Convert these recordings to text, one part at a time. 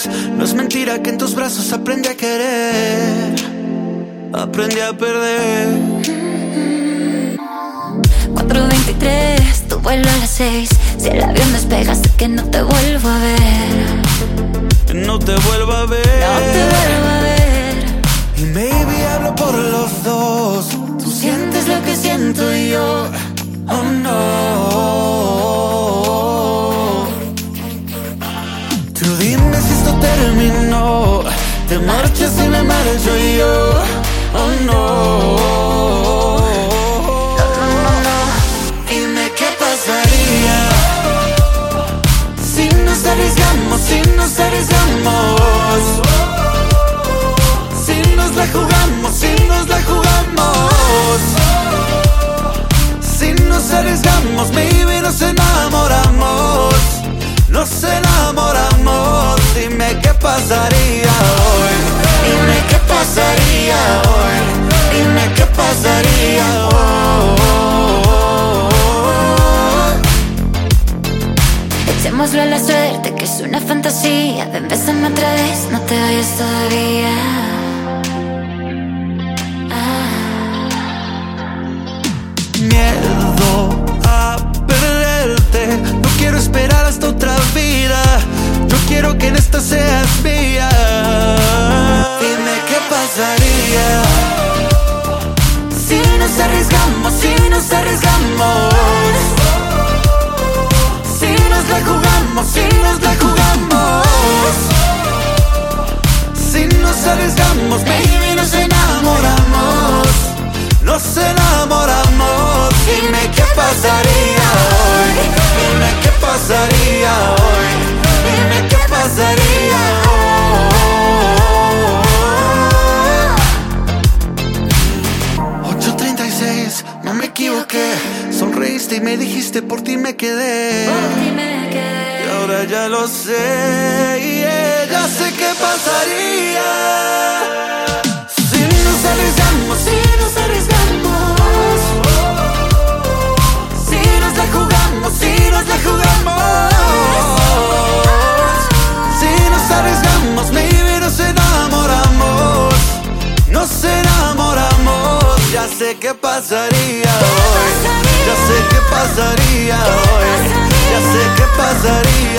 vez. No es mentira que en tus brazos aprendí a querer, aprendí a perder. 4:23, tu vuelo a las 6. Si el avión despega, sé que no te vuelvo a ver. No te vuelvo a ver. No te vuelvo a ver. Y maybe hablo por los dos. Tú sientes lo que siento y yo, oh no. Tú dime si esto terminó. Te marchas y me marcho yo, oh no. Dime qué pasaría si nos arriesgamos, si nos arriesgamos, si nos la jugamos, si nos la jugamos, si nos arriesgamos, maybe nos enamoramos, nos enamoramos. Dime qué pasaría hoy, dime qué pasaría hoy, dime qué pasaría hoy. echémoslo a la suerte, que es una fantasía. Ven, bésame otra vez, no te vayas todavía. Miedo a perderte, no quiero esperar hasta otra vida. Yo quiero que en esta seas mía. Dime qué pasaría si nos arriesgamos, si nos arriesgamos, si nos la jugamos, si nos la jugamos, si nos arriesgamos, maybe nos enamoramos, nos enamoramos. Dime qué pasaría hoy, dime qué pasaría hoy, dime qué pasaría hoy. 8:36, no me equivoqué. Sonreíste y me dijiste por ti me quedé. Por ti me quedé. Y ahora ya lo sé, yeah, ya sé qué pasaría si nos arriesgamos, si nos arriesgamos, si nos la jugamos, si nos la jugamos, si nos arriesgamos, maybe nos enamoramos, nos enamoramos. Ya sé qué pasaría hoy, ya sé qué pasaría hoy, ya sé qué pasaría,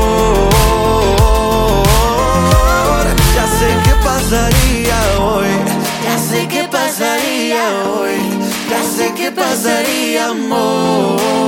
amor. Ya sé qué pasaría hoy, ya sé qué pasaría hoy, ya sé qué pasaría, amor.